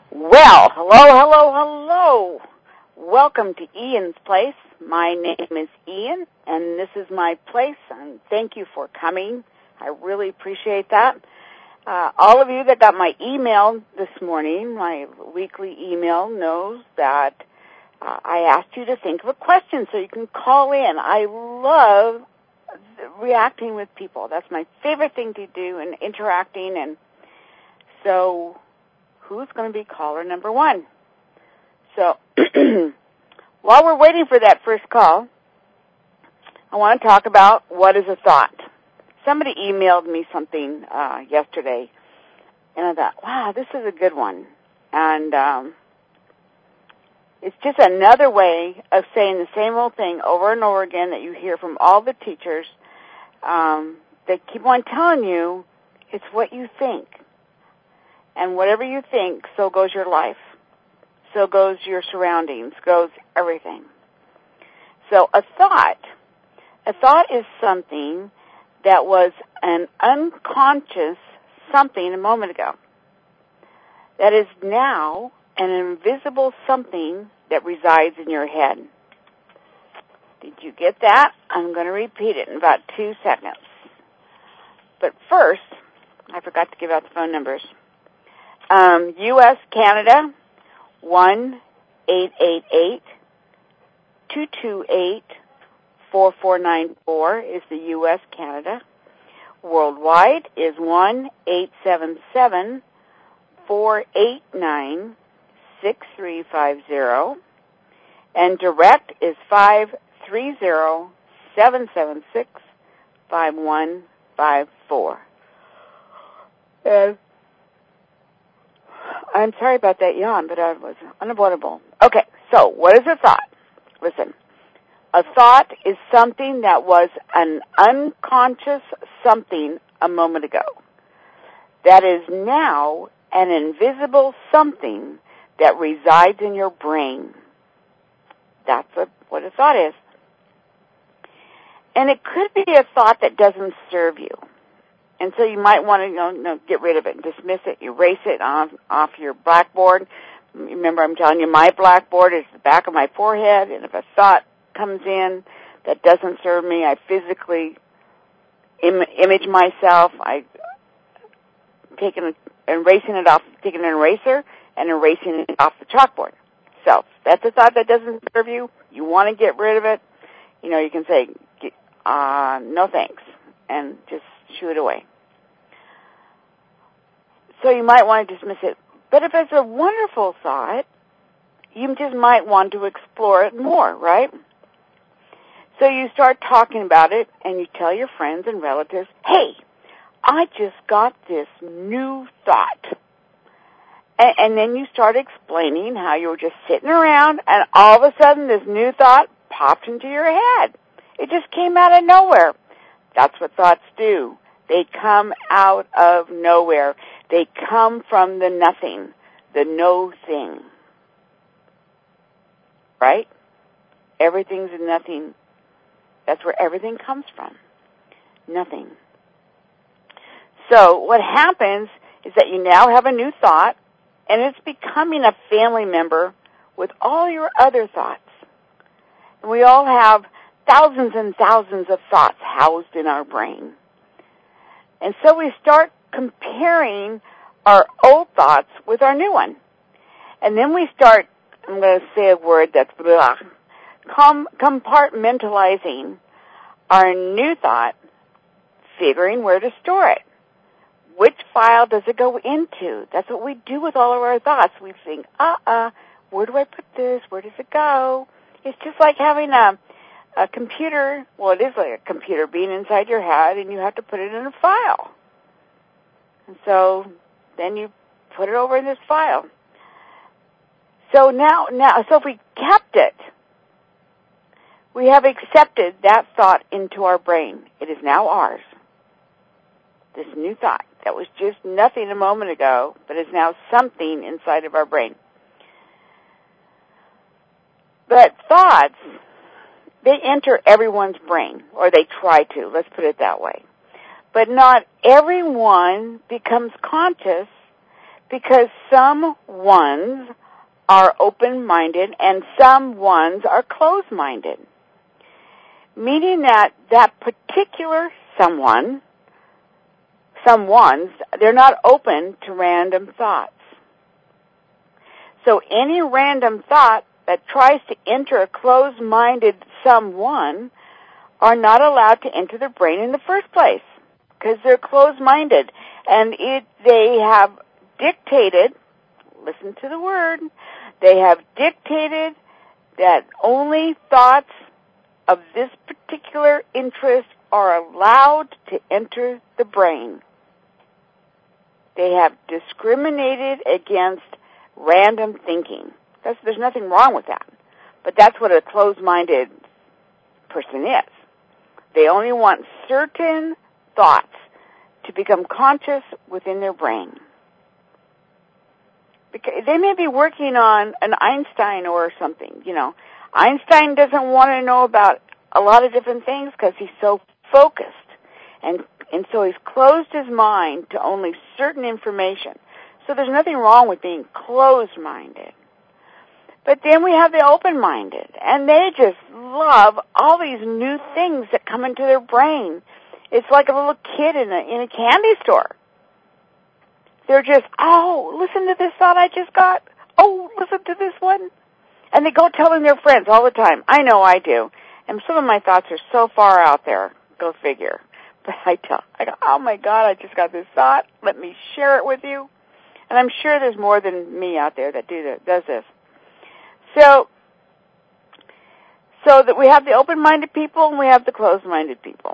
Well, hello. Welcome to Ian's Place. My name is Ian, and this is my place, and thank you for coming. I really appreciate that. All of you that got my email this morning, my weekly email, knows that I asked you to think of a question so you can call in. I love reacting with people. That's my favorite thing to do, and interacting. And so who's going to be caller number one? So while we're waiting for that first call, I want to talk about what is a thought. Somebody emailed me something yesterday, and I thought, wow, this is a good one. And it's just another way of saying the same old thing over and over again that you hear from all the teachers that keep on telling you it's what you think. And whatever you think, so goes your life. So goes your surroundings, goes everything. So a thought is something that was an unconscious something a moment ago. That is now an invisible something that resides in your head. Did you get that? I'm going to repeat it in about 2 seconds. But first, I forgot to give out the phone numbers. U.S., Canada, 1-888-228-4494 is the U.S., Canada. Worldwide is 1-877-489-6350. And direct is 530-776-5154. And I'm sorry about that yawn, but I was unavoidable. Okay, so what is a thought? Listen, a thought is something that was an unconscious something a moment ago. That is now an invisible something that resides in your brain. That's what a thought is. And it could be a thought that doesn't serve you. And so you might want to get rid of it, dismiss it, erase it off your blackboard. Remember, I'm telling you, my blackboard is the back of my forehead, and if a thought comes in that doesn't serve me, I physically image myself. I taking an eraser and erasing it off the chalkboard. So that's a thought that doesn't serve you. You want to get rid of it. You can say, no thanks, and just shoo it away. So you might want to dismiss it. But if it's a wonderful thought, you just might want to explore it more, right? So you start talking about it, and you tell your friends and relatives, hey, I just got this new thought. And then you start explaining how you were just sitting around, and all of a sudden this new thought popped into your head. It just came out of nowhere. That's what thoughts do. They come out of nowhere. They come from the nothing, the no thing. Right? Everything's in nothing. That's where everything comes from. Nothing. So what happens is that you now have a new thought, and it's becoming a family member with all your other thoughts. And we all have thousands and thousands of thoughts housed in our brain. And so we start comparing our old thoughts with our new one. And then we start, I'm going to say a word that's blah, compartmentalizing our new thought, figuring where to store it. Which file does it go into? That's what we do with all of our thoughts. We think, where do I put this? Where does it go? It's just like having a computer. Well, it is like a computer being inside your head, and you have to put it in a file. And so then you put it over in this file. So now, so if we kept it, we have accepted that thought into our brain. It is now ours. This new thought that was just nothing a moment ago, but is now something inside of our brain. But thoughts, they enter everyone's brain, or they try to, let's put it that way. But not everyone becomes conscious because some ones are open-minded and some ones are closed-minded, meaning that particular someones, they're not open to random thoughts. So any random thought that tries to enter a closed-minded someone are not allowed to enter their brain in the first place because they're closed-minded. And they have dictated, listen to the word, they have dictated that only thoughts of this particular interest are allowed to enter the brain. They have discriminated against random thinking. There's nothing wrong with that. But that's what a closed-minded person is. They only want certain thoughts to become conscious within their brain. Because they may be working on an Einstein or something, Einstein doesn't want to know about a lot of different things because he's so focused. And so he's closed his mind to only certain information. So there's nothing wrong with being closed-minded. But then we have the open-minded, and they just love all these new things that come into their brain. It's like a little kid in a candy store. They're just, oh, listen to this thought I just got. Oh, listen to this one. And they go telling their friends all the time. I know I do. And some of my thoughts are so far out there. Go figure. But I go, oh my God, I just got this thought. Let me share it with you. And I'm sure there's more than me out there that does this. So that we have the open-minded people and we have the closed-minded people.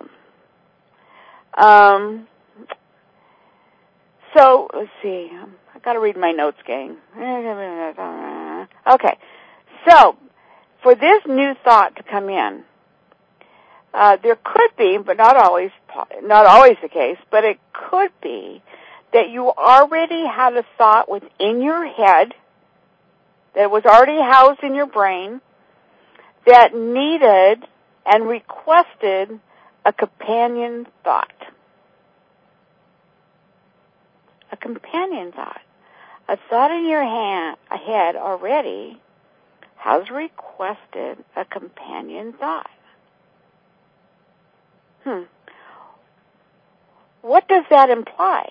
So let's see. I got to read my notes, gang. Okay. So for this new thought to come in, there could be, but not always the case, but it could be that you already had a thought within your head that was already housed in your brain that needed and requested a companion thought. A companion thought. A thought in your head already has requested a companion thought. What does that imply?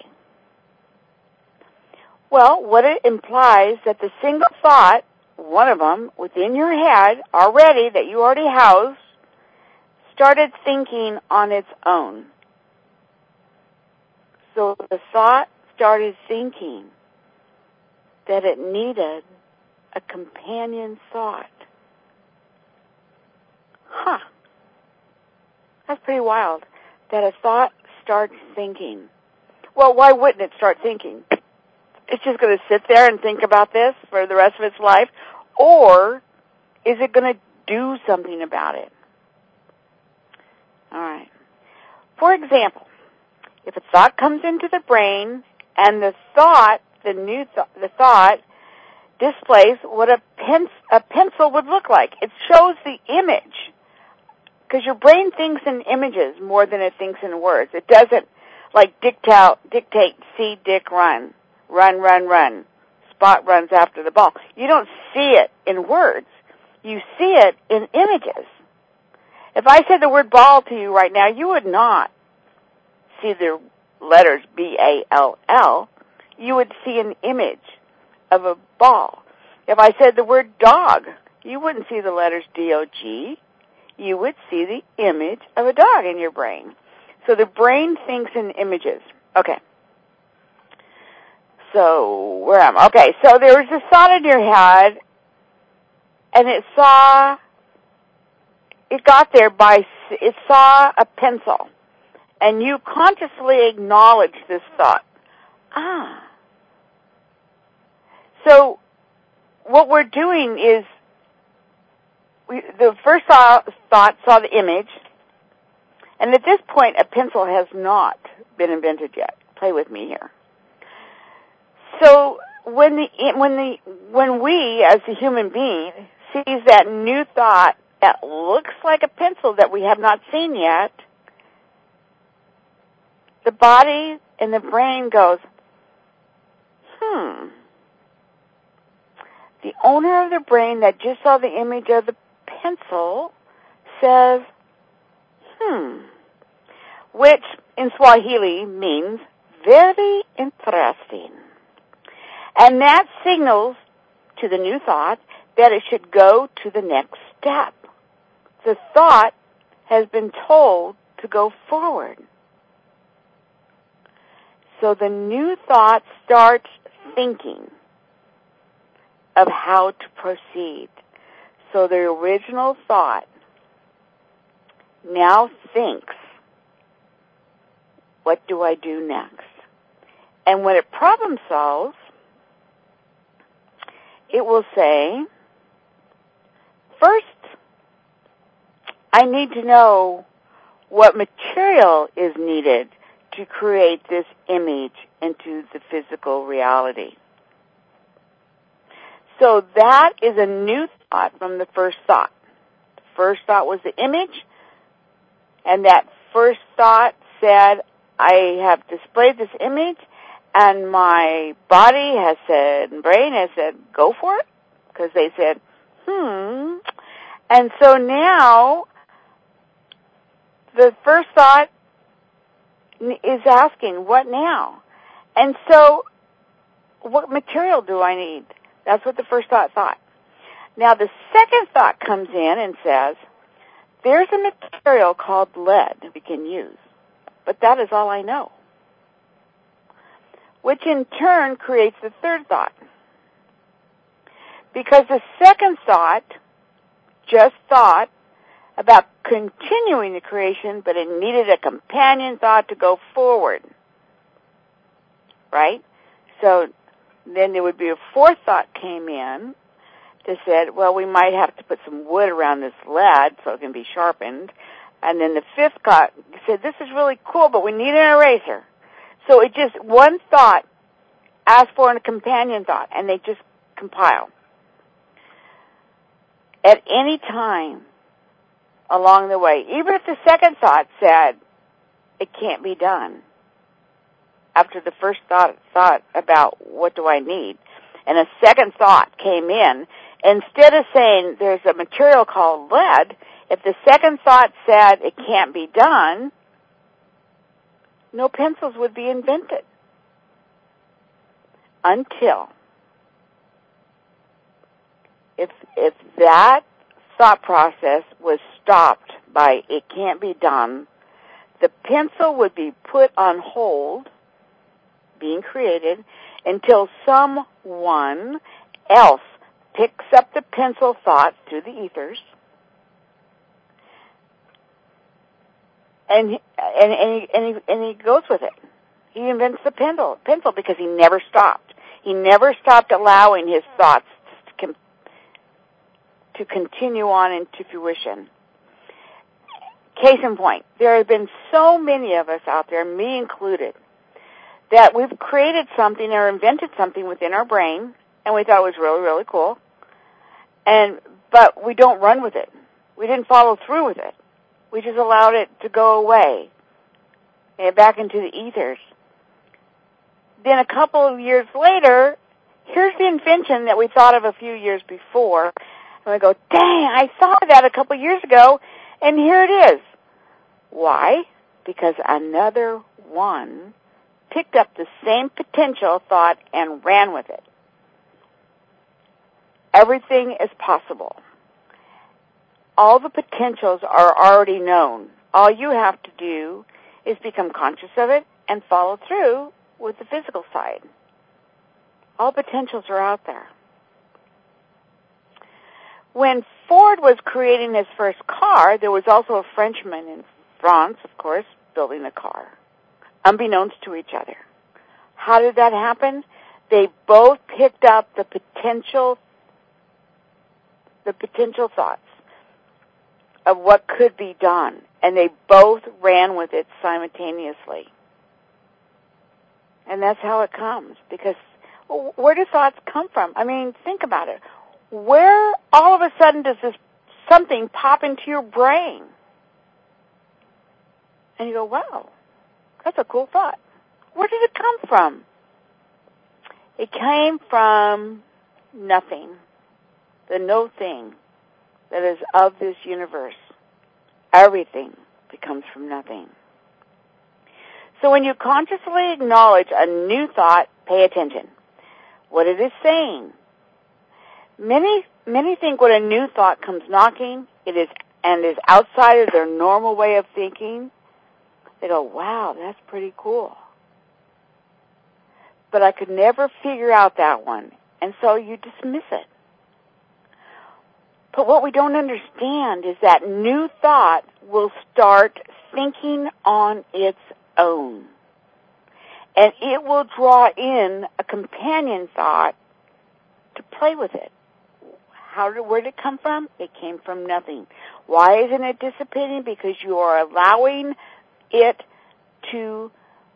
Well, what it implies that the single thought, one of them, within your head already, that you already housed, started thinking on its own. So the thought started thinking that it needed a companion thought. That's pretty wild, that a thought starts thinking. Well, why wouldn't it start thinking? It's just going to sit there and think about this for the rest of its life? Or is it going to do something about it? All right. For example, if a thought comes into the brain and the thought displays what a pencil would look like. It shows the image. Because your brain thinks in images more than it thinks in words. It doesn't like dictate, see Dick run. Run, run, run. Spot runs after the ball. You don't see it in words. You see it in images. If I said the word ball to you right now, you would not see the letters B-A-L-L. You would see an image of a ball. If I said the word dog, you wouldn't see the letters D-O-G. You would see the image of a dog in your brain. So the brain thinks in images. Okay. So, where am I? Okay, so there was a thought in your head, and it saw a pencil, and you consciously acknowledged this thought. So, what we're doing is, the first thought saw the image, and at this point, a pencil has not been invented yet. Play with me here. So when we, as a human being, sees that new thought that looks like a pencil that we have not seen yet, the body and the brain goes, the owner of the brain that just saw the image of the pencil says, which in Swahili means very interesting. And that signals to the new thought that it should go to the next step. The thought has been told to go forward. So the new thought starts thinking of how to proceed. So the original thought now thinks, what do I do next? And when it problem solves, it will say, first, I need to know what material is needed to create this image into the physical reality. So that is a new thought from the first thought. The first thought was the image, and that first thought said, I have displayed this image, and my body has said, and brain has said, go for it, because they said, And so now, the first thought is asking, what now? And so, what material do I need? That's what the first thought thought. Now, the second thought comes in and says, there's a material called lead we can use, but that is all I know. Which in turn creates the third thought. Because the second thought just thought about continuing the creation, but it needed a companion thought to go forward. Right? So then there would be a fourth thought came in that said, well, we might have to put some wood around this lead so it can be sharpened. And then the fifth thought said, this is really cool, but we need an eraser. So it just, one thought asked for a companion thought, and they just compile. At any time along the way, even if the second thought said, it can't be done, after the first thought about what do I need, and a second thought came in, instead of saying there's a material called lead, if the second thought said it can't be done, no pencils would be invented. Until, if that thought process was stopped by it can't be done, the pencil would be put on hold, being created, until someone else picks up the pencil thought through the ethers, and he goes with it. He invents the pencil because he never stopped. He never stopped allowing his thoughts to continue on into fruition. Case in point, there have been so many of us out there, me included, that we've created something or invented something within our brain, and we thought it was really, really cool, but we don't run with it. We didn't follow through with it. We just allowed it to go away and back into the ethers. Then a couple of years later, here's the invention that we thought of a few years before. And we go, dang, I thought of that a couple of years ago, and here it is. Why? Because another one picked up the same potential thought and ran with it. Everything is possible. All the potentials are already known. All you have to do is become conscious of it and follow through with the physical side. All potentials are out there. When Ford was creating his first car, there was also a Frenchman in France, of course, building a car, unbeknownst to each other. How did that happen? They both picked up the potential thoughts of what could be done, and they both ran with it simultaneously. And that's how it comes, because where do thoughts come from? I mean, think about it. Where all of a sudden does this something pop into your brain? And you go, wow, that's a cool thought. Where did it come from? It came from nothing. the no thing that is of this universe, everything becomes from nothing. So when you consciously acknowledge a new thought, pay attention. What it is saying. Many think when a new thought comes knocking, it is outside of their normal way of thinking, they go, wow, that's pretty cool. But I could never figure out that one. And so you dismiss it. But what we don't understand is that new thought will start thinking on its own. And it will draw in a companion thought to play with it. Where did it come from? It came from nothing. Why isn't it dissipating? Because you are allowing it to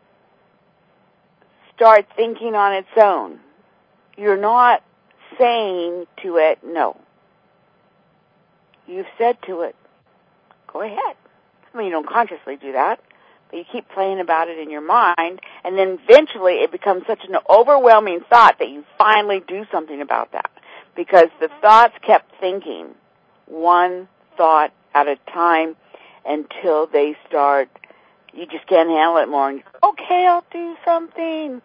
start thinking on its own. You're not saying to it, no. You've said to it, go ahead. I mean, you don't consciously do that, but you keep playing about it in your mind, and then eventually it becomes such an overwhelming thought that you finally do something about that. Because the thoughts kept thinking one thought at a time until they start, you just can't handle it more. And you go, okay, I'll do something.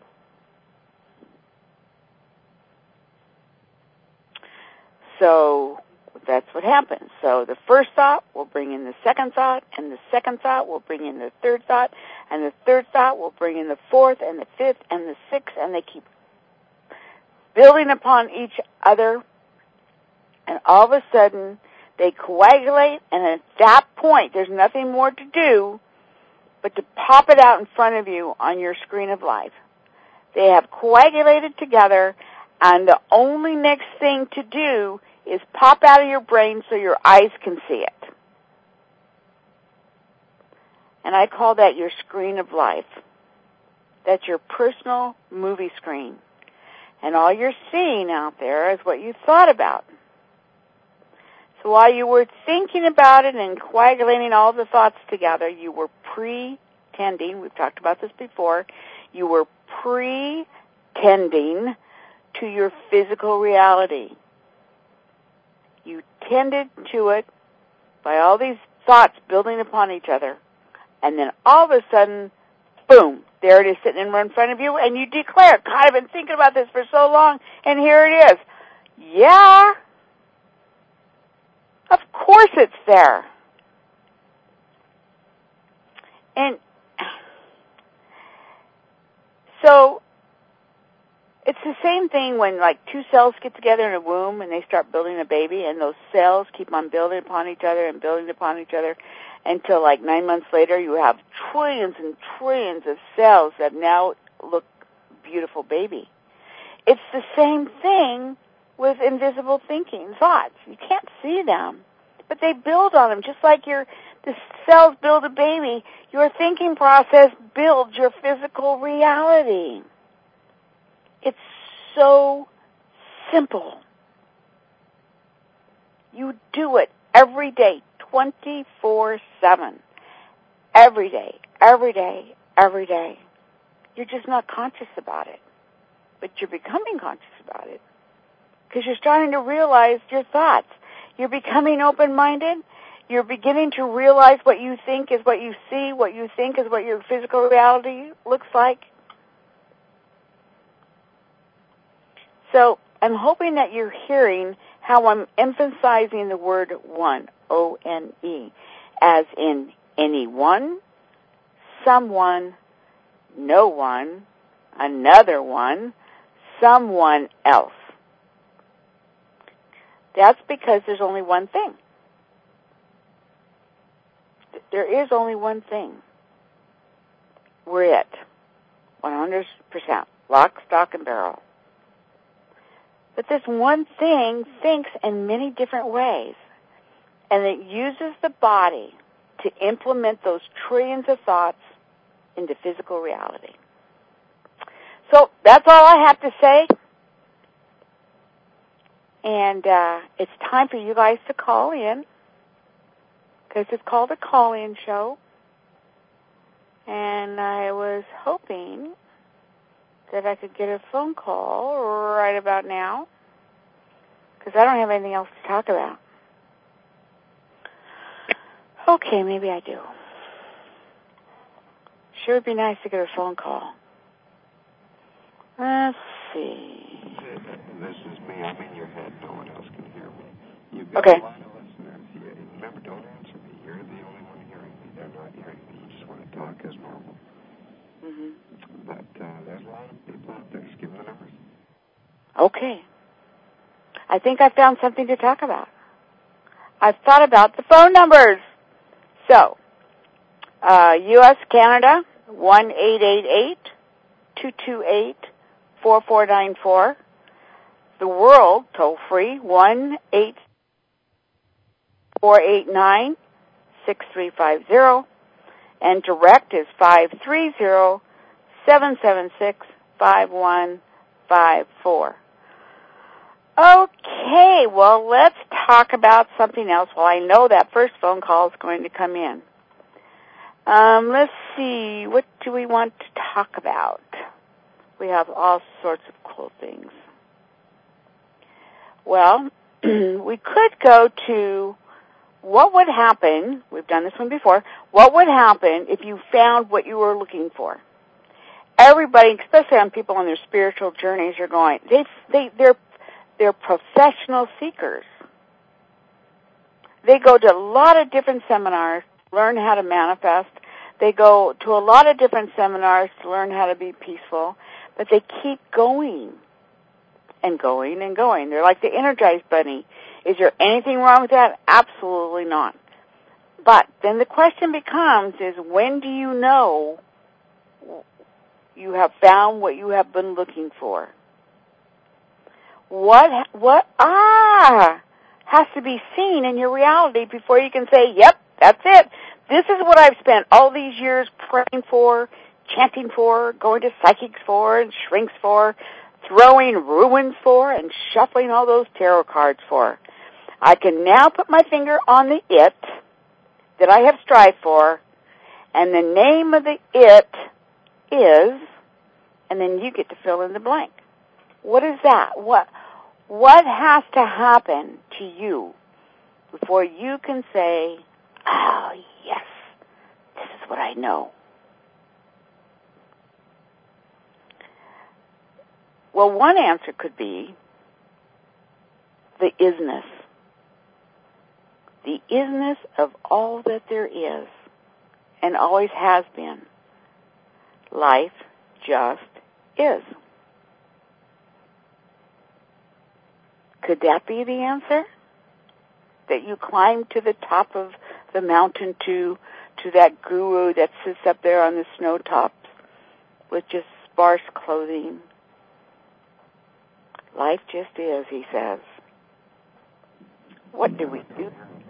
So that's what happens. So the first thought will bring in the second thought, and the second thought will bring in the third thought, and the third thought will bring in the fourth and the fifth and the sixth, and they keep building upon each other, and all of a sudden they coagulate, and at that point there's nothing more to do but to pop it out in front of you on your screen of life. They have coagulated together, and the only next thing to do is pop out of your brain so your eyes can see it. And I call that your screen of life. That's your personal movie screen. And all you're seeing out there is what you thought about. So while you were thinking about it and coagulating all the thoughts together, you were pretending, we've talked about this before, you were pretending to your physical reality. You tended to it by all these thoughts building upon each other, and then all of a sudden, boom, there it is sitting in front of you, and you declare, God, I've been thinking about this for so long, and here it is. Yeah, of course it's there. And so it's the same thing when, like, two cells get together in a womb and they start building a baby, and those cells keep on building upon each other and building upon each other until, like, 9 months later, you have trillions and trillions of cells that now look beautiful baby. It's the same thing with invisible thinking, thoughts. You can't see them, but they build on them. Just like the cells build a baby, your thinking process builds your physical reality. It's so simple. You do it every day, 24/7. Every day, every day, every day. You're just not conscious about it. But you're becoming conscious about it. Because you're starting to realize your thoughts. You're becoming open-minded. You're beginning to realize what you think is what you see, what you think is what your physical reality looks like. So I'm hoping that you're hearing how I'm emphasizing the word one, O-N-E, as in anyone, someone, no one, another one, someone else. That's because there's only one thing. There is only one thing. We're it. 100%. Lock, stock, and barrel. But this one thing thinks in many different ways. And it uses the body to implement those trillions of thoughts into physical reality. So that's all I have to say. And it's time for you guys to call in, because it's called a call-in show. And I was hoping that I could get a phone call right about now, because I don't have anything else to talk about. Okay, maybe I do. Sure would be nice to get a phone call. Let's see. This is me. I'm in your head. No one else can hear me. You've got Okay. a lot of listeners. Remember, don't answer me. You're the only one hearing me. They're not hearing me. You just want to talk as normal. Mm-hmm. But there's a lot of people out there. Just give them the numbers. Okay. I think I found something to talk about. I've thought about the phone numbers. So, U.S., Canada, 1-888-228-4494. The world, toll free, 1-489-6350. And direct is 530-776-5154. Okay, well, let's talk about something else. Well, I know that first phone call is going to come in. Let's see, what do we want to talk about? We have all sorts of cool things. Well, we could go to what would happen, we've done this one before, what would happen if you found what you were looking for? Everybody, especially on people on their spiritual journeys, are going, they're professional seekers. They go to a lot of different seminars to learn how to manifest. They go to a lot of different seminars to learn how to be peaceful, but they keep going and going and going. They're like the Energized Bunny. Is there anything wrong with that? Absolutely not. But then the question becomes is, when do you know you have found what you have been looking for? What has to be seen in your reality before you can say, yep, that's it. This is what I've spent all these years praying for, chanting for, going to psychics for, and shrinks for, throwing ruins for, and shuffling all those tarot cards for. I can now put my finger on the it that I have strived for, and the name of the it is, and then you get to fill in the blank. What is that? What has to happen to you before you can say, oh, yes, this is what I know? Well, one answer could be the isness. The isness of all that there is and always has been. Life just is. Could that be the answer? That you climb to the top of the mountain to that guru that sits up there on the snow tops with just sparse clothing. Life just is, he says. What do we do?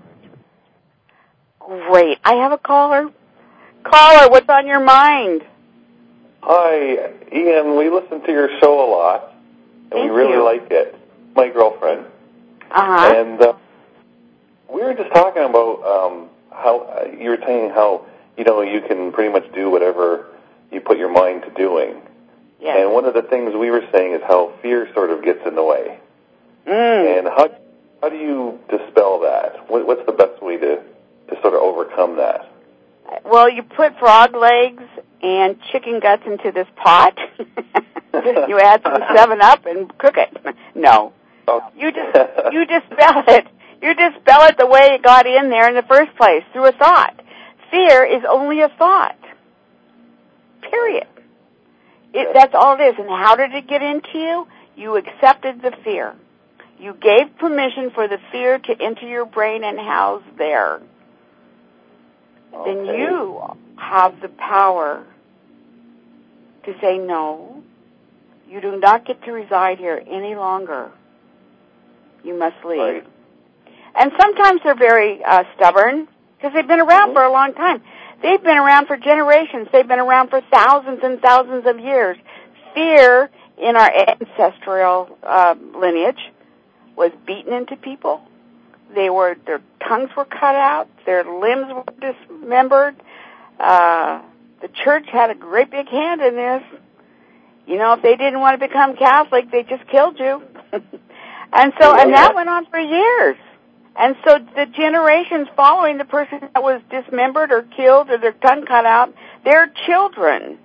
Great. I have a caller. Caller, what's on your mind? Hi, Ian. We listen to your show a lot, and we really like it. My girlfriend. Uh-huh. And we were just talking about how you were saying how, you can pretty much do whatever you put your mind to doing. Yes. And one of the things we were saying is how fear sort of gets in the way. And how do you dispel that? What's the best way to sort of overcome that? Well, you put frog legs and chicken guts into this pot. You add some 7-Up and cook it. No. You dispel it. You dispel it the way it got in there in the first place, through a thought. Fear is only a thought. Period. That's all it is. And how did it get into you? You accepted the fear. You gave permission for the fear to enter your brain and house there. Okay. Then you have the power to say, no, you do not get to reside here any longer. You must leave. Right. And sometimes they're very stubborn because they've been around for a long time. They've been around for generations. They've been around for thousands and thousands of years. Fear in our ancestral lineage was beaten into people. Their tongues were cut out. Their limbs were dismembered. The church had a great big hand in this. If they didn't want to become Catholic, they just killed you. And that went on for years. And so the generations following the person that was dismembered or killed or their tongue cut out, their children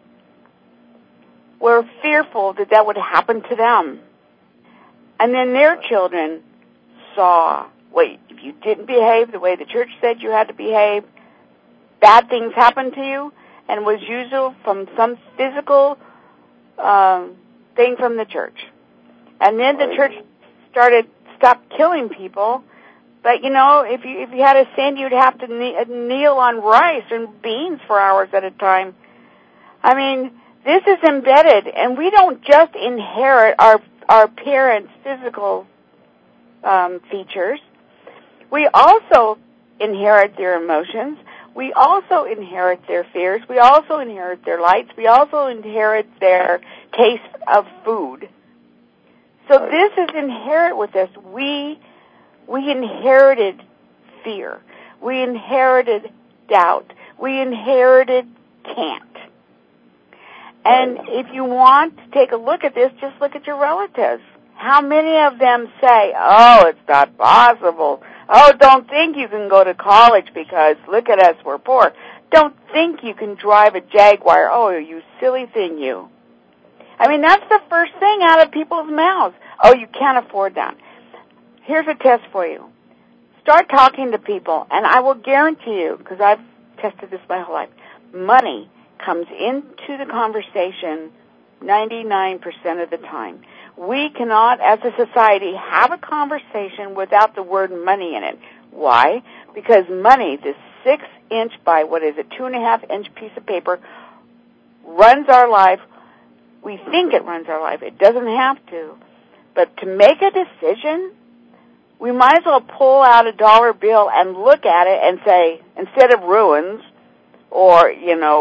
were fearful that that would happen to them. And then their children saw, wait, if you didn't behave the way the church said you had to behave, bad things happened to you, and was usually from some physical thing from the church. And then the church stopped killing people. But, you know, if you had a sin, you'd have to kneel on rice and beans for hours at a time. I mean, this is embedded, and we don't just inherit our parents' physical features. We also inherit their emotions. We also inherit their fears. We also inherit their lights. We also inherit their taste of food. So this is inherent with us. We inherited fear. We inherited doubt. We inherited can't. And if you want to take a look at this, just look at your relatives. How many of them say, oh, it's not possible. Oh, don't think you can go to college because look at us, we're poor. Don't think you can drive a Jaguar. Oh, you silly thing, you. I mean, that's the first thing out of people's mouths. Oh, you can't afford that. Here's a test for you. Start talking to people, and I will guarantee you, because I've tested this my whole life, money comes into the conversation 99% of the time. We cannot, as a society, have a conversation without the word money in it. Why? Because money, this 6-inch by, 2.5-inch piece of paper, runs our life. We think it runs our life. It doesn't have to. But to make a decision, we might as well pull out a dollar bill and look at it and say, instead of ruins, or,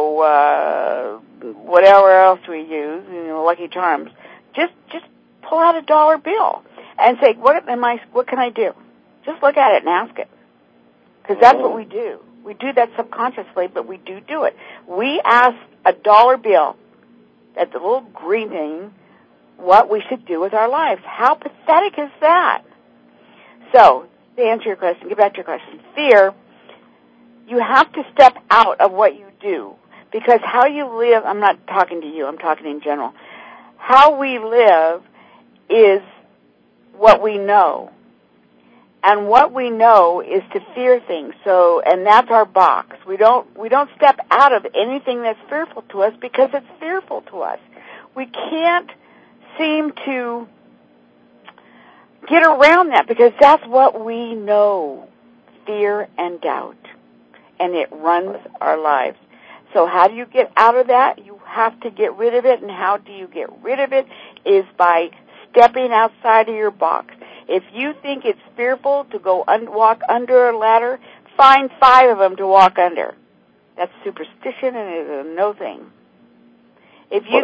whatever else we use, Lucky Charms, just pull out a dollar bill and say, what can I do? Just look at it and ask it. Because that's what we do. We do that subconsciously, but we do it. We ask a dollar bill, at the little green thing, what we should do with our lives. How pathetic is that? So, to answer your question, get back to your question, fear, you have to step out of what you do. Because how you live, I'm not talking to you, I'm talking in general. How we live is what we know. And what we know is to fear things. So, and that's our box. We don't step out of anything that's fearful to us because it's fearful to us. We can't seem to get around that because that's what we know. Fear and doubt. And it runs our lives. So how do you get out of that? You have to get rid of it. And how do you get rid of it? Is by stepping outside of your box. If you think it's fearful to go walk under a ladder, find 5 of them to walk under. That's superstition and it is a no thing. If you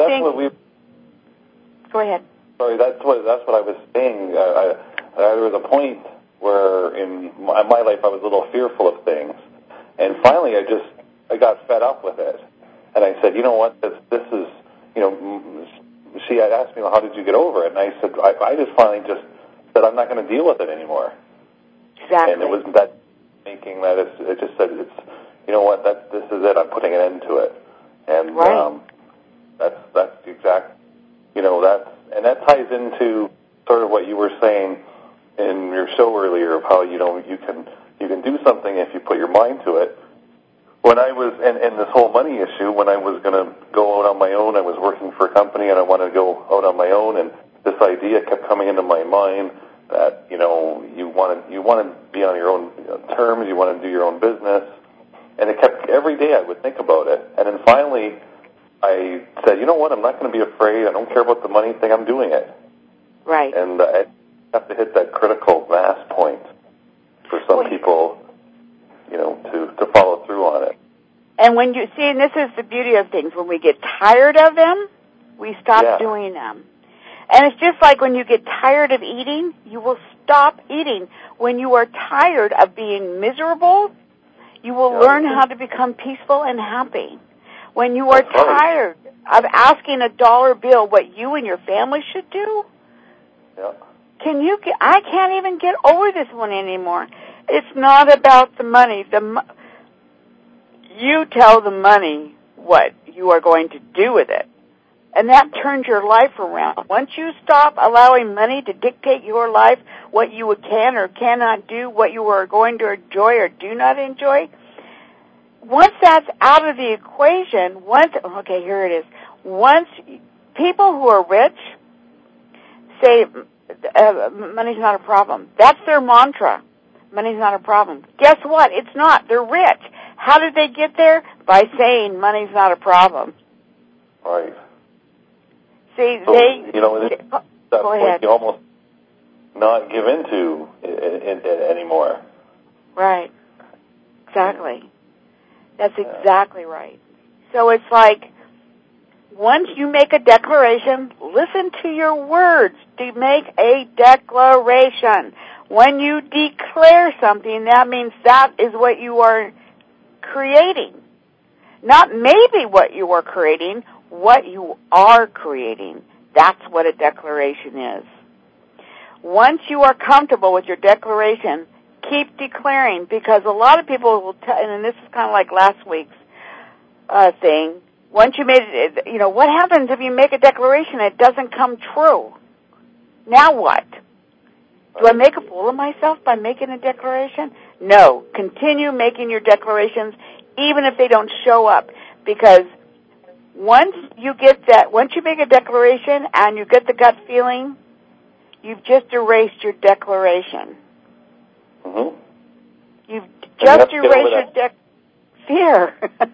go ahead. Sorry, that's what I was saying. There was a point where in my life I was a little fearful of things, and finally I got fed up with it, and I said, you know what, this is, she had asked me, well, how did you get over it? And I said, I just finally said I'm not going to deal with it anymore. Exactly. And it wasn't that making that, it just said, you know what, this is it, I'm putting an end to it. And right. That's the exact, that ties into sort of what you were saying in your show earlier of how, you can do something if you put your mind to it. When I was, and this whole money issue, when I was going to go out on my own, I was working for a company and I wanted to go out on my own, and this idea kept coming into my mind that, you want to be on your own terms, you want to do your own business, and it kept, every day I would think about it, and then finally I said, you know what, I'm not going to be afraid, I don't care about the money thing, I'm doing it. Right. And I have to hit that critical mass point for some people, to follow through on it. And when you see, and this is the beauty of things, when we get tired of them, we stop doing them. And it's just like when you get tired of eating, you will stop eating. When you are tired of being miserable, you will learn how to become peaceful and happy. When you are tired of asking a dollar bill what you and your family should do, I can't even get over this one anymore. It's not about the money. You tell the money what you are going to do with it. And that turns your life around. Once you stop allowing money to dictate your life, what you can or cannot do, what you are going to enjoy or do not enjoy, once that's out of the equation, okay, here it is. Once people who are rich say money's not a problem. That's their mantra. Money's not a problem. Guess what? It's not. They're rich. How did they get there? By saying money's not a problem. Right. See, so, that go point ahead. You almost not give into it anymore. Right. Exactly. That's exactly right. So it's like, once you make a declaration, listen to your words. To make a declaration. When you declare something, that means that is what you are creating. Not maybe what you are creating, what you are creating. That's what a declaration is. Once you are comfortable with your declaration, keep declaring, because a lot of people will tell, and this is kind of like last week's thing, once you made it, what happens if you make a declaration and it doesn't come true? Now what? Do I make a fool of myself by making a declaration? No. Continue making your declarations even if they don't show up, because once you make a declaration and you get the gut feeling, you've just erased your declaration. Mm-hmm. You've just erased your fear.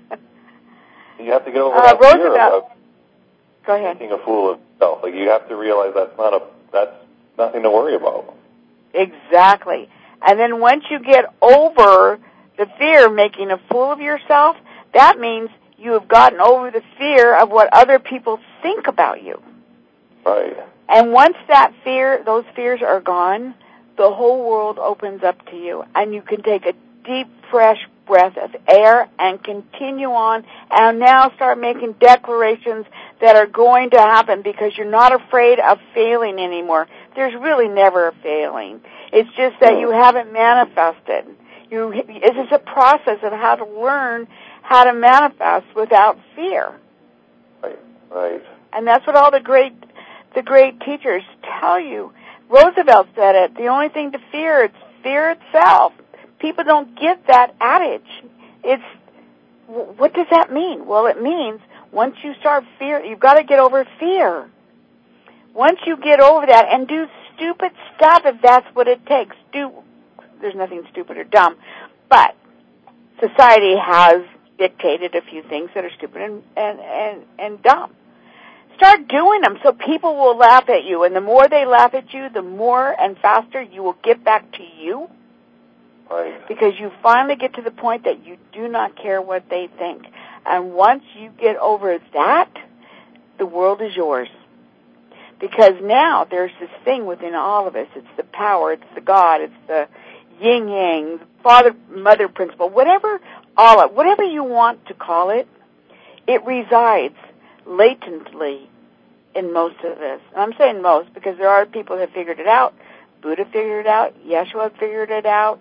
You have to get over that fear of Go ahead. making a fool of yourself. Like, you have to realize that's nothing to worry about. Exactly. And then once you get over the fear of making a fool of yourself, that means you have gotten over the fear of what other people think about you. Right. And once those fears are gone, the whole world opens up to you, and you can take a deep, fresh breath of air and continue on, and now start making declarations that are going to happen, because you're not afraid of failing anymore. There's really never a failing. It's just that you haven't manifested. This is a process of how to learn how to manifest without fear. Right. And that's what all the great teachers tell you. Roosevelt said it. The only thing to fear is fear itself. People don't get that adage. What does that mean? Well, it means once you start fear, you've got to get over fear. Once you get over that and do stupid stuff, if that's what it takes, there's nothing stupid or dumb, but society has dictated a few things that are stupid and dumb. Start doing them so people will laugh at you, and the more they laugh at you, the more and faster you will get back to you. Right. Because you finally get to the point that you do not care what they think. And once you get over that, the world is yours. Because now there's this thing within all of us. It's the power, it's the God, it's the yin-yang, father-mother principle, whatever you want to call it, it resides latently in most of us. And I'm saying most because there are people that have figured it out. Buddha figured it out. Yeshua figured it out.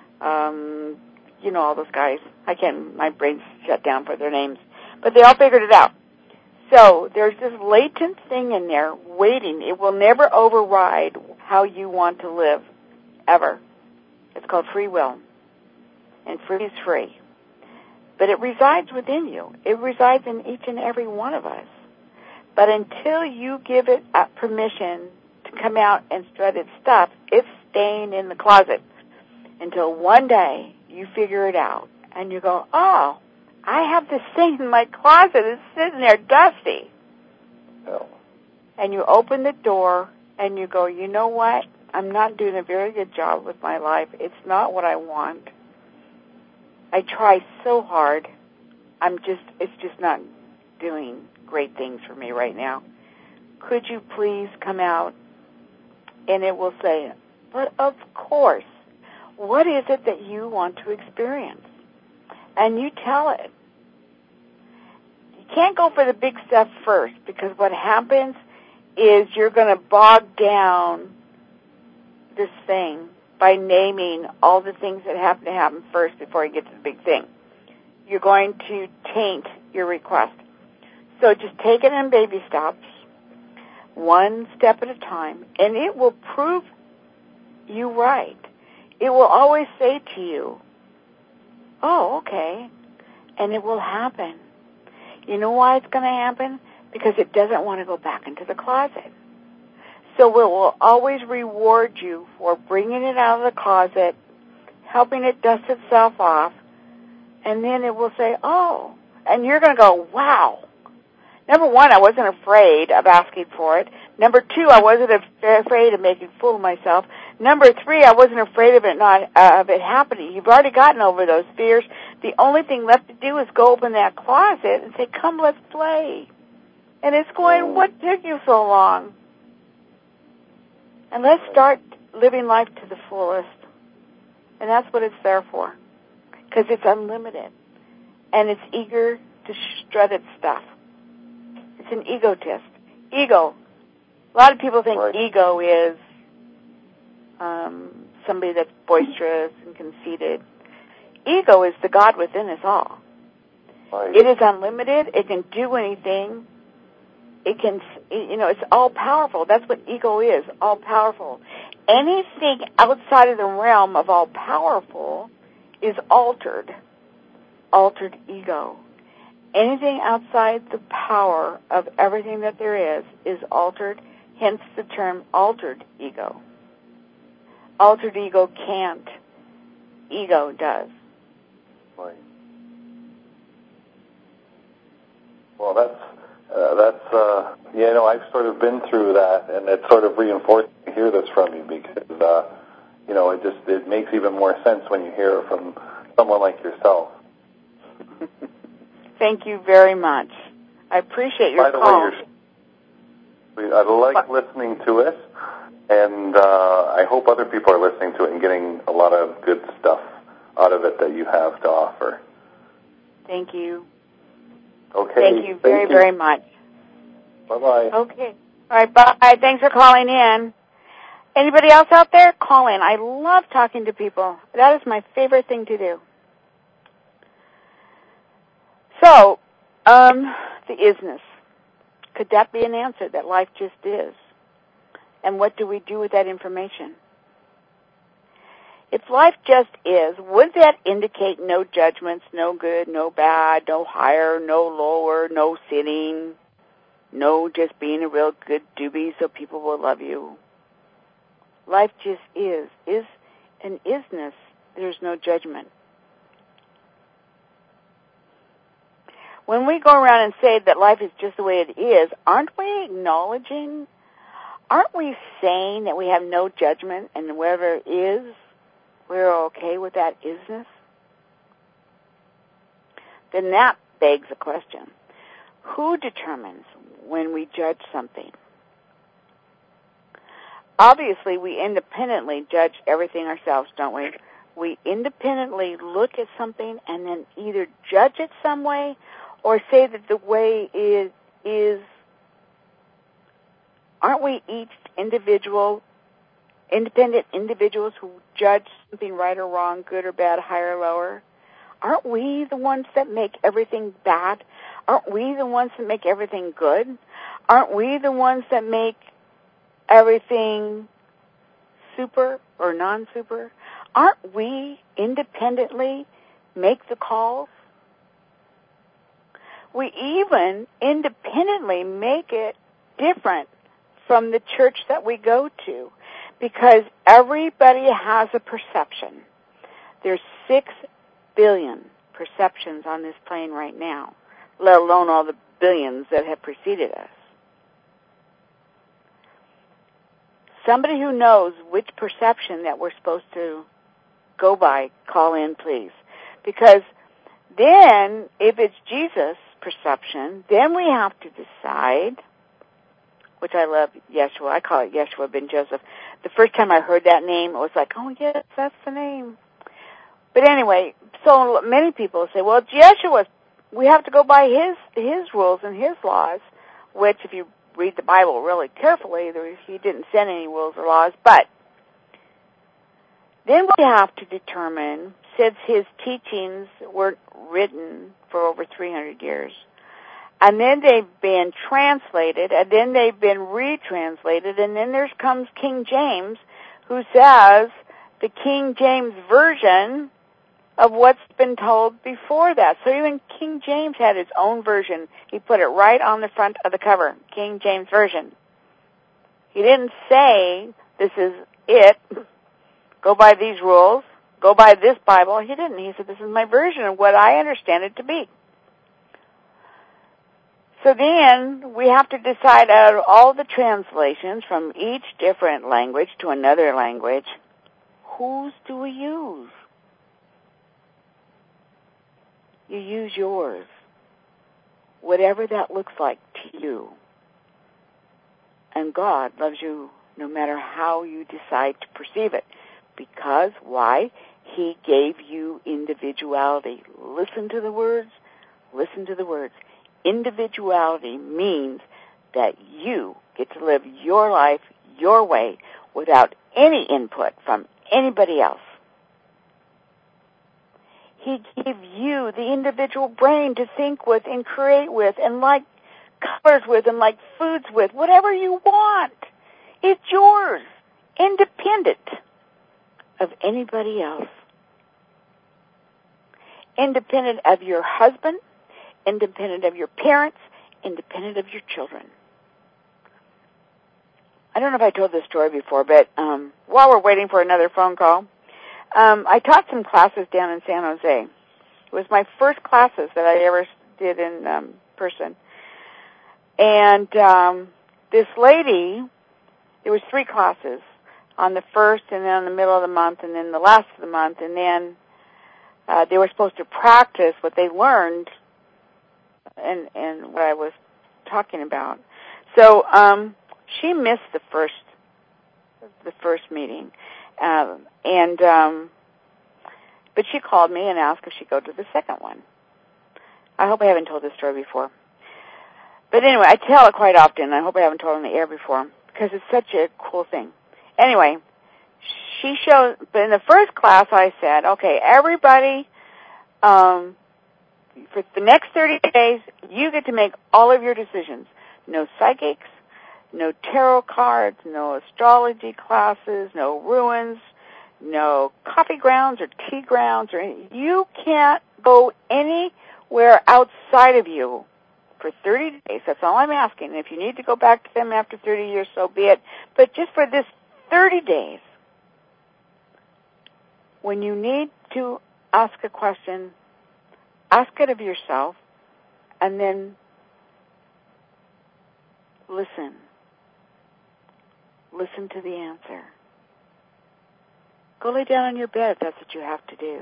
All those guys. My brain's shut down for their names. But they all figured it out. So there's this latent thing in there waiting. It will never override how you want to live, ever. It's called free will. And free is free. But it resides within you. It resides in each and every one of us. But until you give it permission to come out and strut its stuff, it's staying in the closet until one day you figure it out. And you go, oh, I have this thing in my closet. It's sitting there dusty. Oh. And you open the door and you go, you know what? I'm not doing a very good job with my life. It's not what I want. I try so hard. It's just not doing great things for me right now. Could you please come out? And it will say, but of course, what is it that you want to experience? And you tell it. You can't go for the big stuff first, because what happens is you're going to bog down this thing by naming all the things that have to happen first before you get to the big thing. You're going to taint your request. So just take it in baby steps, one step at a time, and it will prove you right. It will always say to you, oh, okay, and it will happen. You know why it's going to happen? Because it doesn't want to go back into the closet. So it will always reward you for bringing it out of the closet, helping it dust itself off, and then it will say, oh, and you're going to go, wow. Number one, I wasn't afraid of asking for it. Number two, I wasn't afraid of making a fool of myself. Number three, I wasn't afraid of it happening. You've already gotten over those fears. The only thing left to do is go open that closet and say, come, let's play. And it's going, what took you so long? And let's start living life to the fullest. And that's what it's there for. Because it's unlimited. And it's eager to strut its stuff. It's an egotist. Ego. A lot of people think ego is somebody that's boisterous and conceited. Ego is the God within us all. Right. It is unlimited. It can do anything. It can, it's all powerful. That's what ego is, all powerful. Anything outside of the realm of all powerful is altered ego. Anything outside the power of everything that there is altered, hence the term altered ego. Altered ego can't. Ego does. Right. Well, I've sort of been through that, and it sort of reinforced to hear this from you because, it makes even more sense when you hear it from someone like yourself. Thank you very much. I appreciate your call. By the way, I like listening to it, and I hope other people are listening to it and getting a lot of good stuff out of it that you have to offer. Thank you. Okay. Thank you very much. Bye-bye. Okay. All right, bye. Thanks for calling in. Anybody else out there? Call in. I love talking to people. That is my favorite thing to do. So, the isness. Could that be an answer, that life just is? And what do we do with that information? If life just is, would that indicate no judgments, no good, no bad, no higher, no lower, no sinning, no just being a real good doobie so people will love you? Life just is an isness. There's no judgment. When we go around and say that life is just the way it is, aren't we acknowledging, aren't we saying that we have no judgment and whatever it is, we're okay with that isness? Then that begs a question. Who determines when we judge something? Obviously, we independently judge everything ourselves, don't we? We independently look at something and then either judge it some way or say that the way is aren't we each independent individuals who judge something right or wrong, good or bad, higher or lower? Aren't we the ones that make everything bad? Aren't we the ones that make everything good? Aren't we the ones that make everything super or non-super? Aren't we independently make the calls? We even independently make it different from the church that we go to, because everybody has a perception. There's 6 billion perceptions on this plane right now, let alone all the billions that have preceded us. Somebody who knows which perception that we're supposed to go by, call in, please. Because then, if it's Jesus' perception, then we have to decide, which I love Yeshua. I call it Yeshua ben Joseph. The first time I heard that name, it was like, oh, yes, that's the name. But anyway, so many people say, well, Yeshua, we have to go by his rules and his laws, which if you read the Bible really carefully, he didn't send any rules or laws, but Then we have to determine, since his teachings were written for over 300 years, and then they've been translated, and then they've been retranslated, and then there comes King James, who says the King James version of what's been told before that. So even King James had his own version. He put it right on the front of the cover, King James Version. He didn't say, this is it, go by these rules, go by this Bible. He didn't. He said, this is my version of what I understand it to be. So then we have to decide out of all the translations from each different language to another language, whose do we use? You use yours, whatever that looks like to you. And God loves you no matter how you decide to perceive it. Because, why? He gave you individuality. Listen to the words. Listen to the words. Individuality means that you get to live your life your way without any input from anybody else. He gave you the individual brain to think with and create with and like colors with and like foods with, whatever you want. It's yours, independent of anybody else. Independent of your husband, independent of your parents, independent of your children. I don't know if I told this story before, but while we're waiting for another phone call, I taught some classes down in San Jose. It was my first classes that I ever did in person. And this lady, there was 3 classes, on the first and then on the middle of the month and then the last of the month, and then they were supposed to practice what they learned and what I was talking about. So she missed the first meeting. But she called me and asked if she'd go to the second one. I hope I haven't told this story before. But anyway, I tell it quite often. I hope I haven't told it on the air before because it's such a cool thing. Anyway, but in the first class I said, okay, everybody, for the next 30 days, you get to make all of your decisions. No psychics, no tarot cards, no astrology classes, no ruins, no coffee grounds or tea grounds or anything. You can't go anywhere outside of you for 30 days. That's all I'm asking. If you need to go back to them after 30 years, so be it. But just for this 30 days, when you need to ask a question, ask it of yourself, and then listen. Listen to the answer. Go lay down on your bed if that's what you have to do.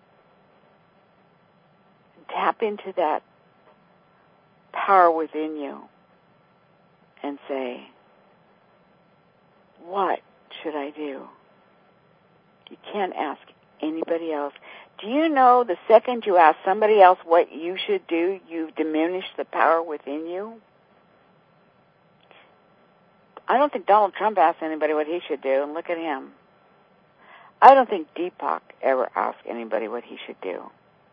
And tap into that power within you and say, what should I do? You can't ask anybody else. Do you know the second you ask somebody else what you should do, you've diminished the power within you? I don't think Donald Trump asked anybody what he should do, and look at him. I don't think Deepak ever asked anybody what he should do.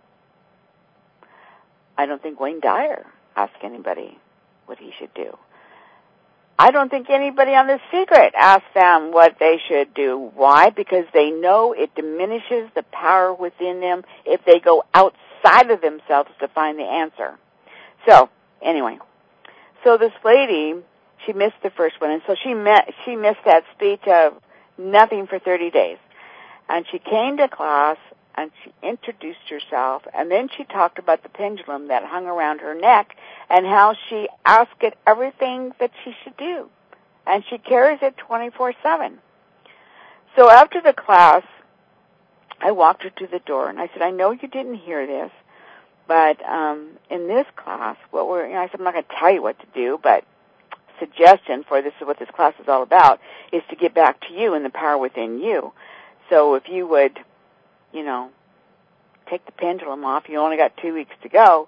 I don't think Wayne Dyer asked anybody what he should do. I don't think anybody on The Secret asked them what they should do. Why? Because they know it diminishes the power within them if they go outside of themselves to find the answer. So, anyway. So this lady, she missed the first one, and so she missed that speech of nothing for 30 days. And she came to class, and she introduced herself, and then she talked about the pendulum that hung around her neck and how she asked it everything that she should do. And she carries it 24/7. So after the class, I walked her to the door, and I said, I know you didn't hear this, but in this class, I said, I'm not going to tell you what to do, but suggestion for this is what this class is all about, is to get back to you and the power within you. So if you would, take the pendulum off, you only got 2 weeks to go,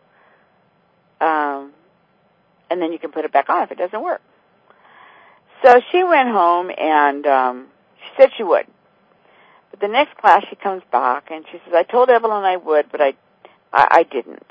and then you can put it back on if it doesn't work. So she went home, and she said she would. But the next class she comes back and she says, I told Evelyn I would, but I didn't.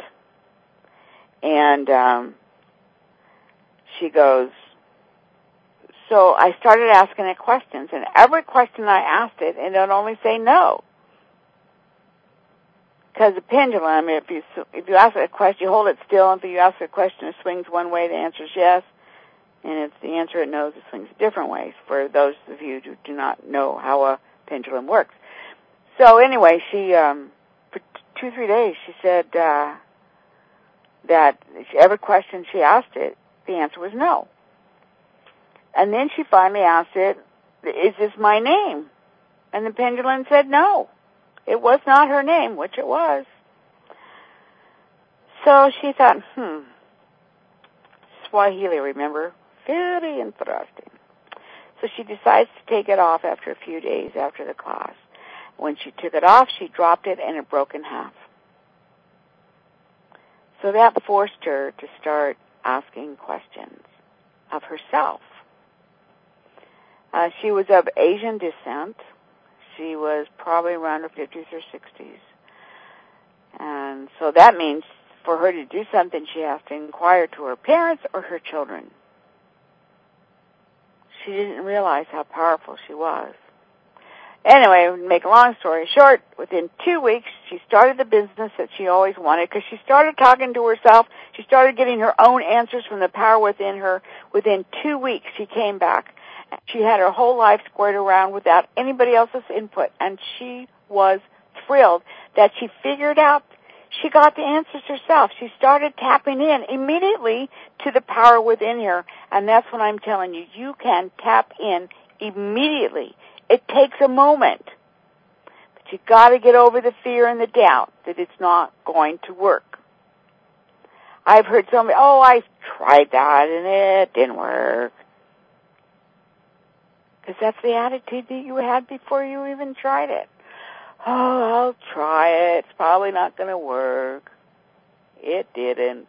And she goes, so I started asking it questions, and every question I asked it, and it would only say no. Because the pendulum, if you ask it a question, you hold it still, and if you ask it a question, it swings one way, the answer is yes, and if the answer it knows, it swings different ways, for those of you who do not know how a pendulum works. So anyway, she, for 2-3 days, she said that every question she asked it, the answer was no. And then she finally asked it, is this my name? And the pendulum said no. It was not her name, which it was. So she thought, Swahili, remember? Very interesting. So she decides to take it off after a few days after the class. When she took it off, she dropped it and it broke in half. So that forced her to start asking questions of herself. She was of Asian descent. She was probably around her 50s or 60s. And so that means for her to do something, she has to inquire to her parents or her children. She didn't realize how powerful she was. Anyway, to make a long story short, within 2 weeks, she started the business that she always wanted because she started talking to herself. She started getting her own answers from the power within her. Within 2 weeks, she came back. She had her whole life squared around without anybody else's input, and she was thrilled that she figured out she got the answers herself. She started tapping in immediately to the power within her, and that's what I'm telling you. You can tap in immediately. It takes a moment, but you got to get over the fear and the doubt that it's not going to work. I've heard somebody, I tried that and it didn't work. Because that's the attitude that you had before you even tried it. I'll try it. It's probably not going to work. It didn't.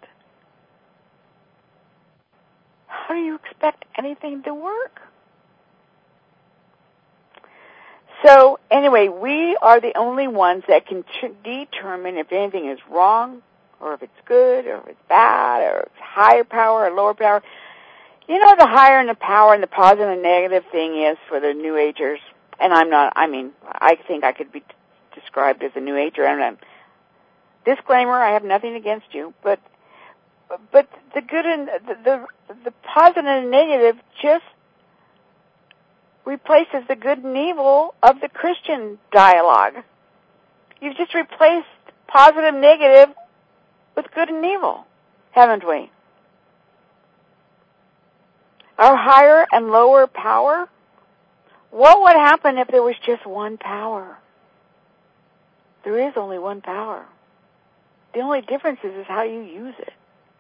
How do you expect anything to work? So, anyway, we are the only ones that can determine if anything is wrong, or if it's good, or if it's bad, or if it's higher power or lower power. You know, the higher and the power and the positive and negative thing is for the New Agers, and I think I could be described as a New Ager, and disclaimer, I have nothing against you, but the good and the positive and negative just replaces the good and evil of the Christian dialogue. You've just replaced positive and negative with good and evil, haven't we? Our higher and lower power? What would happen if there was just one power? There is only one power. The only difference is how you use it.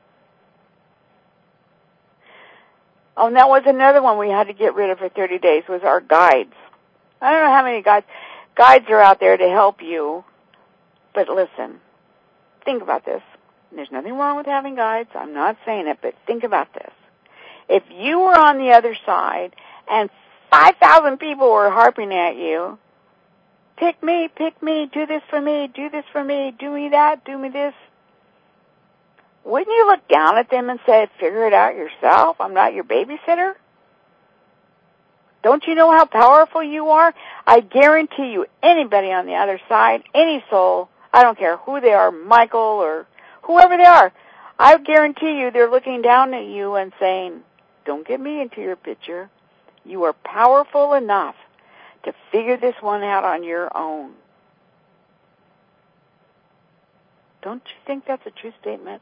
Oh, and that was another one we had to get rid of for 30 days, was our guides. I don't know how many guides are out there to help you, but listen, think about this. There's nothing wrong with having guides. I'm not saying it, but think about this. If you were on the other side and 5,000 people were harping at you, pick me, do this for me, do this for me, do me that, do me this, wouldn't you look down at them and say, figure it out yourself? I'm not your babysitter? Don't you know how powerful you are? I guarantee you, anybody on the other side, any soul, I don't care who they are, Michael or whoever they are, I guarantee you they're looking down at you and saying, don't get me into your picture. You are powerful enough to figure this one out on your own. Don't you think that's a true statement?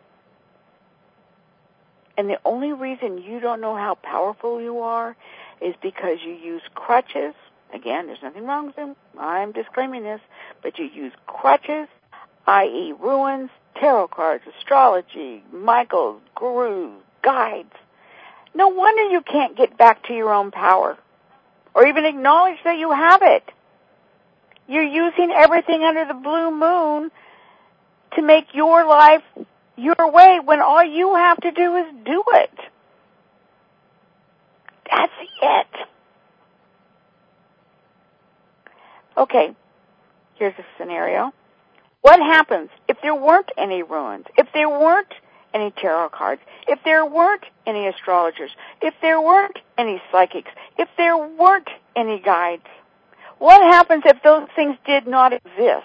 And the only reason you don't know how powerful you are is because you use crutches. Again, there's nothing wrong with them. I'm disclaiming this. But you use crutches, i.e. ruins, tarot cards, astrology, Michaels, gurus, guides. No wonder you can't get back to your own power or even acknowledge that you have it. You're using everything under the blue moon to make your life your way when all you have to do is do it. That's it. Okay, here's a scenario. What happens if there weren't any runes, if there weren't any tarot cards, if there weren't any astrologers, if there weren't any psychics, if there weren't any guides? What happens if those things did not exist?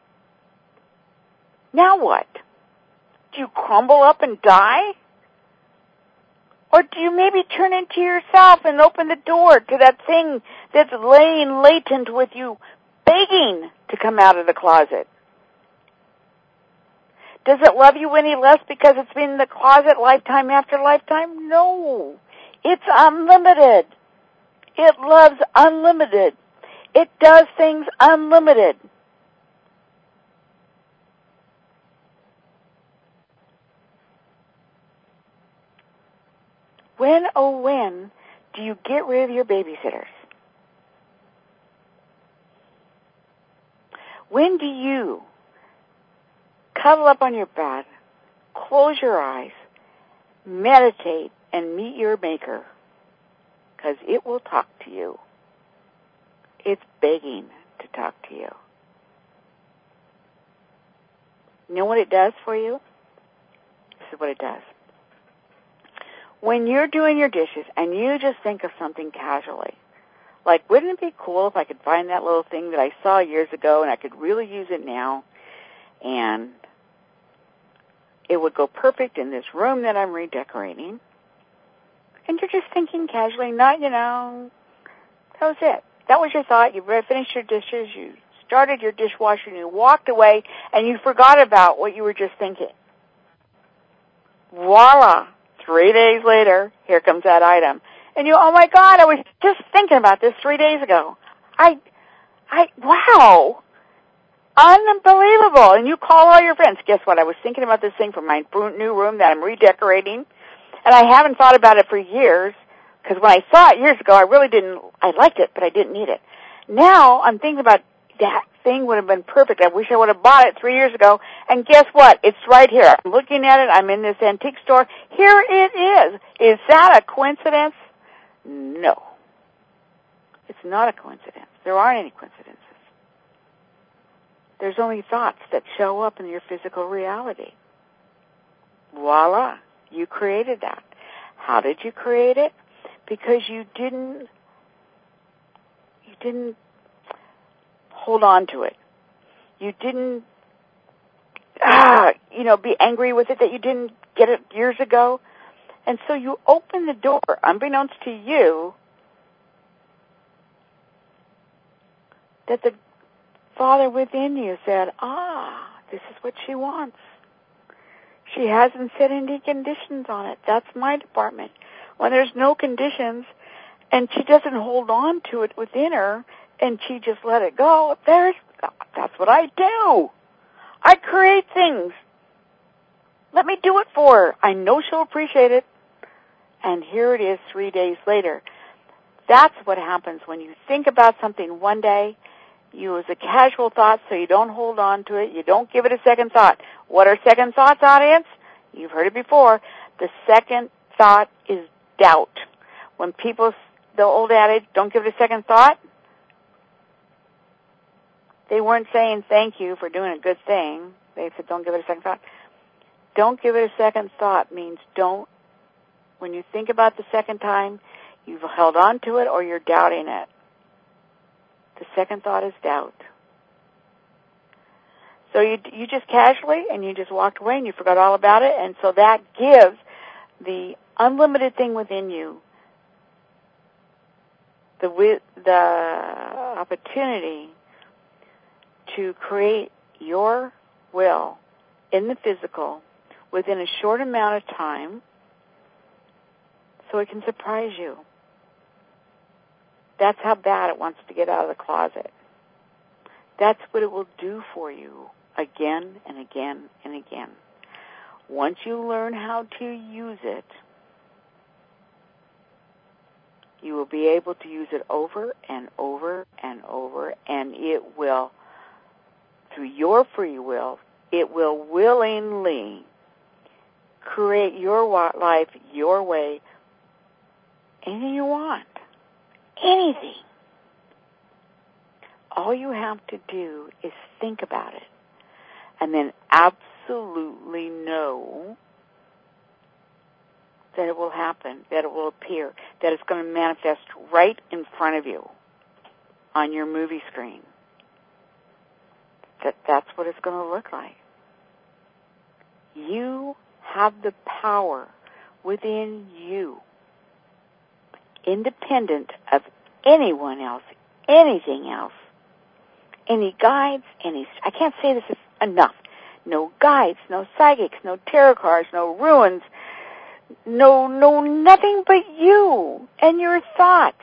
Now what? Do you crumble up and die? Or do you maybe turn into yourself and open the door to that thing that's laying latent with you, begging to come out of the closet? Does it love you any less because it's been in the closet lifetime after lifetime? No. It's unlimited. It loves unlimited. It does things unlimited. When, oh when, do you get rid of your babysitters? When do you cuddle up on your bed, close your eyes, meditate, and meet your maker? Because it will talk to you. It's begging to talk to you. You know what it does for you? This is what it does. When you're doing your dishes and you just think of something casually, like, wouldn't it be cool if I could find that little thing that I saw years ago and I could really use it now, and it would go perfect in this room that I'm redecorating? And you're just thinking casually, not, that was it. That was your thought. You finished your dishes, you started your dishwasher, and you walked away, and you forgot about what you were just thinking. Voila! 3 days later, here comes that item. And oh my God, I was just thinking about this 3 days ago. Wow! Unbelievable. And you call all your friends. Guess what? I was thinking about this thing for my new room that I'm redecorating, and I haven't thought about it for years, because when I saw it years ago, I liked it, but I didn't need it. Now, I'm thinking about that thing would have been perfect. I wish I would have bought it 3 years ago. And guess what? It's right here. I'm looking at it. I'm in this antique store. Here it is. Is that a coincidence? No. It's not a coincidence. There aren't any coincidences. There's only thoughts that show up in your physical reality. Voila. You created that. How did you create it? Because you didn't hold on to it. You didn't, be angry with it that you didn't get it years ago. And so you open the door, unbeknownst to you, that the Father within you said, this is what she wants. She hasn't set any conditions on it. That's my department. When there's no conditions and she doesn't hold on to it within her and she just let it go, that's what I do. I create things. Let me do it for her. I know she'll appreciate it. And here it is 3 days later. That's what happens when you think about something one day. You use a casual thought so you don't hold on to it. You don't give it a second thought. What are second thoughts, audience? You've heard it before. The second thought is doubt. When the old adage, don't give it a second thought, they weren't saying thank you for doing a good thing. They said don't give it a second thought. Don't give it a second thought means when you think about the second time, you've held on to it or you're doubting it. The second thought is doubt. So you just casually, and you just walked away and you forgot all about it, and so that gives the unlimited thing within you the opportunity to create your will in the physical within a short amount of time so it can surprise you. That's how bad it wants to get out of the closet. That's what it will do for you again and again and again. Once you learn how to use it, you will be able to use it over and over and over, and it will, through your free will, it will willingly create your life your way, anything you want. Anything. all you have to do is think about it and then absolutely know that it will happen, that it will appear, that it's going to manifest right in front of you on your movie screen. That's what it's going to look like. You have the power within you, independent of anyone else, anything else, any guides, I can't say this is enough. No guides, no psychics, no tarot cards, no ruins, no, nothing but you and your thoughts.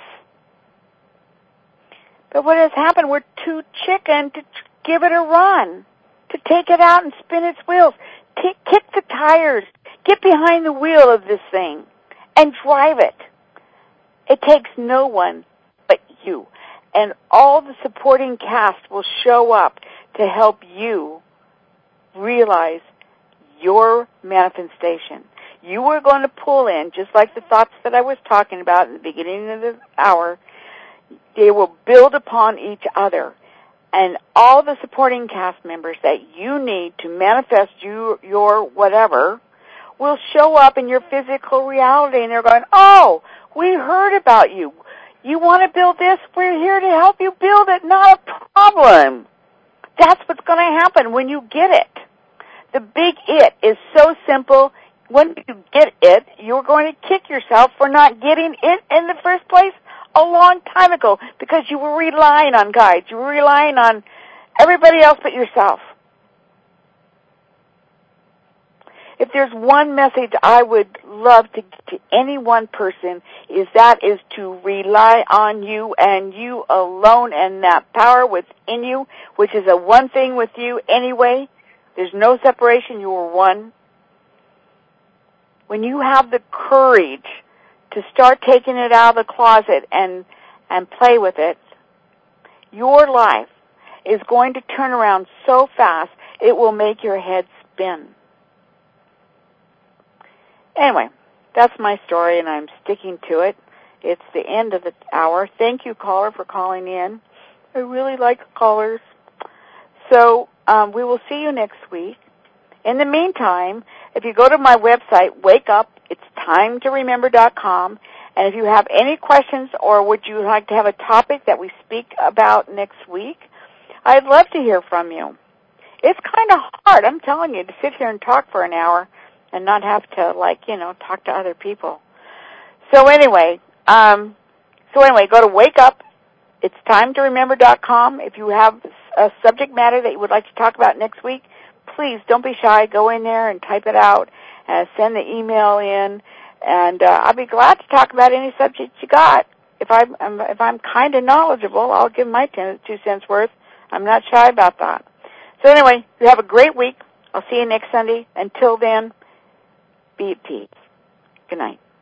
But what has happened, we're too chicken to give it a run, to take it out and spin its wheels. Kick the tires. Get behind the wheel of this thing and drive it. It takes no one but you. And all the supporting cast will show up to help you realize your manifestation. You are going to pull in, just like the thoughts that I was talking about at the beginning of the hour. They will build upon each other. And all the supporting cast members that you need to manifest your whatever will show up in your physical reality. And they're going, oh, we heard about you. You want to build this? We're here to help you build it. Not a problem. That's what's going to happen when you get it. The big it is so simple. When you get it, you're going to kick yourself for not getting it in the first place a long time ago because you were relying on guides. You were relying on everybody else but yourself. If there's one message I would love to give to any one person, is to rely on you and you alone and that power within you, which is a one thing with you anyway. There's no separation. You are one. When you have the courage to start taking it out of the closet and play with it, your life is going to turn around so fast it will make your head spin. Anyway, that's my story, and I'm sticking to it. It's the end of the hour. Thank you, caller, for calling in. I really like callers. So we will see you next week. In the meantime, if you go to my website, wakeupitstimetoremember.com, and if you have any questions or would you like to have a topic that we speak about next week, I'd love to hear from you. It's kind of hard, I'm telling you, to sit here and talk for an hour and not have to, talk to other people. So anyway, go to wakeupitstimetoremember.com. If you have a subject matter that you would like to talk about next week, please don't be shy. Go in there and type it out and send the email in, and I'll be glad to talk about any subject you got. If I'm kind of knowledgeable, I'll give my 2 cents worth. I'm not shy about that. So anyway, you have a great week. I'll see you next Sunday. Until then, be at peace. Good night.